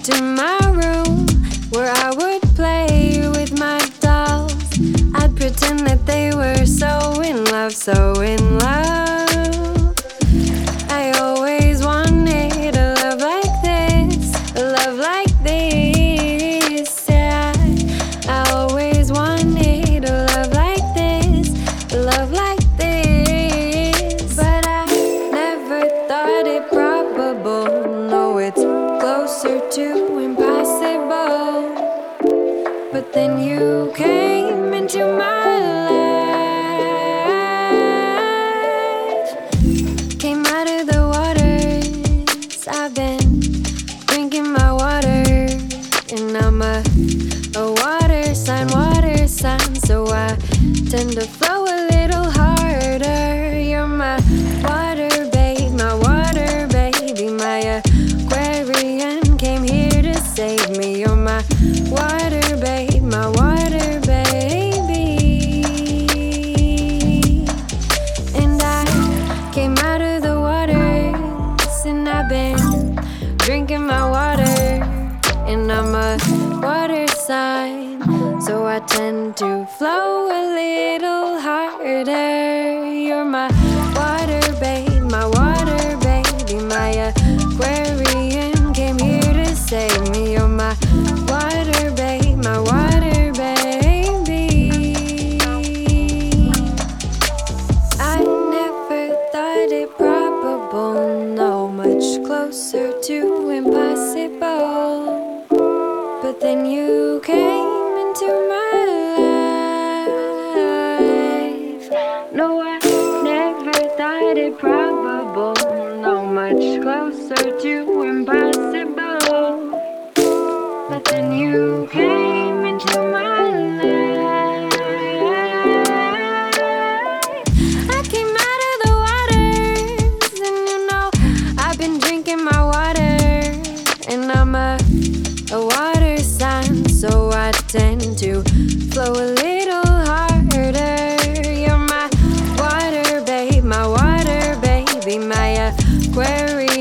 to my room where I would play with my dolls. I'd pretend that they were so in love, so in love. I always wanted a love like this, a love like this. Yeah, I always wanted a love like this, a love like this. But I never thought it probable. No, it's closer to impossible. But then you came into my life, came out of the waters. I've been drinking my water, and I'm a water sign, so I tend to flow a little harder. You're my water babe, my water baby, my aquarium came here to save me. You're my water babe, my water baby. And I came out of the waters, and I've been drinking my water, and I'm a water sign, so I tend to flow a little harder. You're my water babe, my water baby, my aquarium came here to save me. You're my water babe, my water baby. I never thought it probable, no, much closer to impossible. But then you came into my life. No, I never thought it probable, no, much closer to impossible. But then you came into my life. I came out of the waters, and you know I've been drinking my water, and I'm a water sign, so I tend to flow a little harder. You're my water babe, my water baby, my aquarium